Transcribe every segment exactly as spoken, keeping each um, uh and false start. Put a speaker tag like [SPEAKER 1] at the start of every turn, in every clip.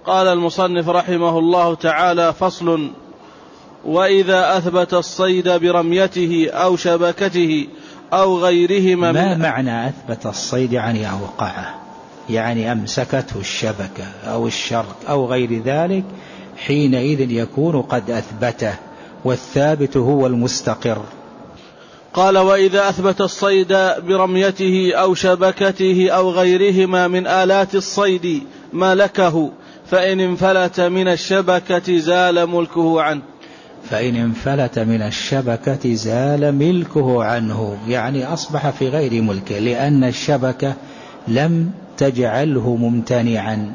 [SPEAKER 1] قال المصنف رحمه الله تعالى: فصل: وإذا أثبت الصيد برميته أو شبكته أو غيرهما.
[SPEAKER 2] ما معنى أثبت الصيد؟ يعني أوقعه، يعني أمسكته الشبكة أو الشرك أو غير ذلك، حينئذ يكون قد أثبته، والثابت هو المستقر.
[SPEAKER 1] قال: وإذا أثبت الصيد برميته أو شبكته أو غيرهما من آلات الصيد ملكه، فإن انفلت من الشبكة زال ملكه عنه.
[SPEAKER 2] فإن انفلت من الشبكة زال ملكه عنه، يعني أصبح في غير ملكه، لأن الشبكة لم تجعله ممتنعا،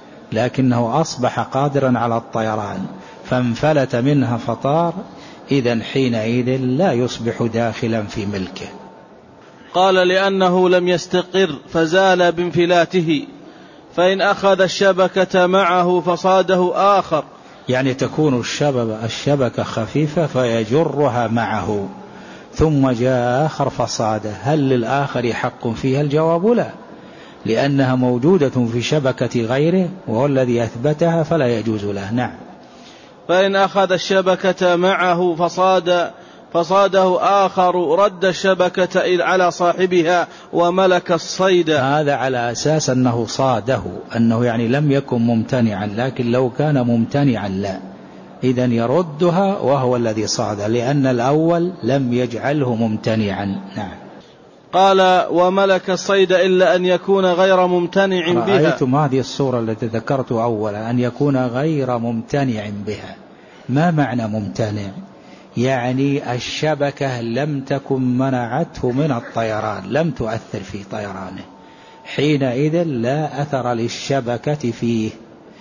[SPEAKER 2] لكنه أصبح قادرا على الطيران، فانفلت منها فطار، إذن حينئذ لا يصبح داخلا في ملكه.
[SPEAKER 1] قال: لأنه لم يستقر فزال بانفلاته، فإن أخذ الشبكة معه فصاده آخر،
[SPEAKER 2] يعني تكون الشبكة خفيفة فيجرها معه، ثم جاء آخر فصاده، هل للآخر حق فيها؟ الجواب لا، لأنها موجودة في شبكة غيره وهو الذي أثبتها، فلا يجوز له. نعم.
[SPEAKER 1] فإن أخذ الشبكة معه فصاد فصاده آخر رد الشبكة على صاحبها وملك الصيد.
[SPEAKER 2] هذا على أساس أنه صاده، أنه يعني لم يكن ممتنعا، لكن لو كان ممتنعا لا، إذن يردها وهو الذي صاد، لأن الأول لم يجعله ممتنعا. نعم.
[SPEAKER 1] قال: وملك الصيد إلا أن يكون غير ممتنع بها.
[SPEAKER 2] رأيتم هذه الصورة التي ذكرت أولا، أن يكون غير ممتنع بها. ما معنى ممتنع؟ يعني الشبكة لم تكن منعته من الطيران، لم تؤثر في طيرانه، حينئذ لا أثر للشبكة فيه.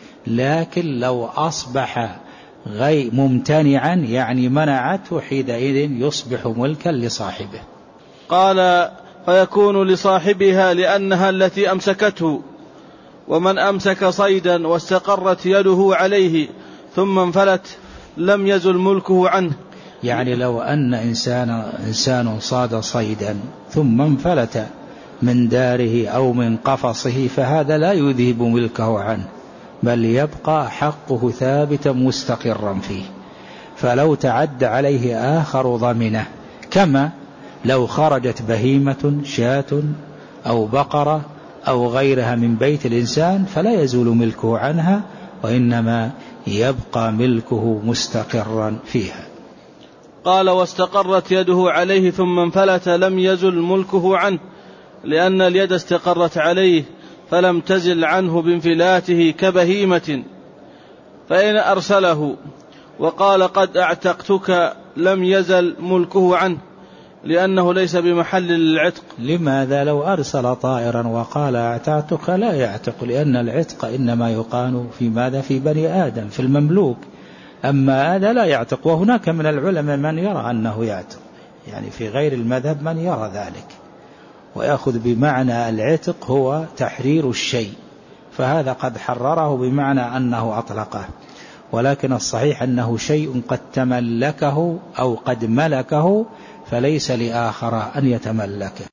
[SPEAKER 2] لكن لو أصبح غير ممتنعا يعني منعته، حينئذ يصبح ملكا لصاحبه.
[SPEAKER 1] قال: فيكون لصاحبها لأنها التي أمسكته، ومن أمسك صيدا واستقرت يده عليه ثم انفلت لم يزل ملكه عنه.
[SPEAKER 2] يعني لو أن إنسان, إنسان صاد صيدا ثم انفلت من داره أو من قفصه، فهذا لا يذهب ملكه عنه، بل يبقى حقه ثابتا مستقرا فيه، فلو تعد عليه آخر ضمنه، كما لو خرجت بهيمة شاة أو بقرة أو غيرها من بيت الإنسان، فلا يزول ملكه عنها، وإنما يبقى ملكه مستقرا فيها.
[SPEAKER 1] قال: واستقرت يده عليه ثم انفلت لم يزل ملكه عنه، لأن اليد استقرت عليه فلم تزل عنه بانفلاته كبهيمة. فإن أرسله وقال: قد أعتقتك لم يزل ملكه عنه، لأنه ليس بمحل للعتق.
[SPEAKER 2] لماذا؟ لو أرسل طائرا وقال أعتقتك لا يعتق، لأن العتق إنما يقان في ماذا؟ في بني آدم، في المملوك، أما هذا لا يعتق. وهناك من العلماء من يرى أنه يعتق، يعني في غير المذهب من يرى ذلك، ويأخذ بمعنى العتق هو تحرير الشيء، فهذا قد حرره بمعنى أنه أطلقه، ولكن الصحيح أنه شيء قد تملكه أو قد ملكه، فليس لآخر أن يتملكه.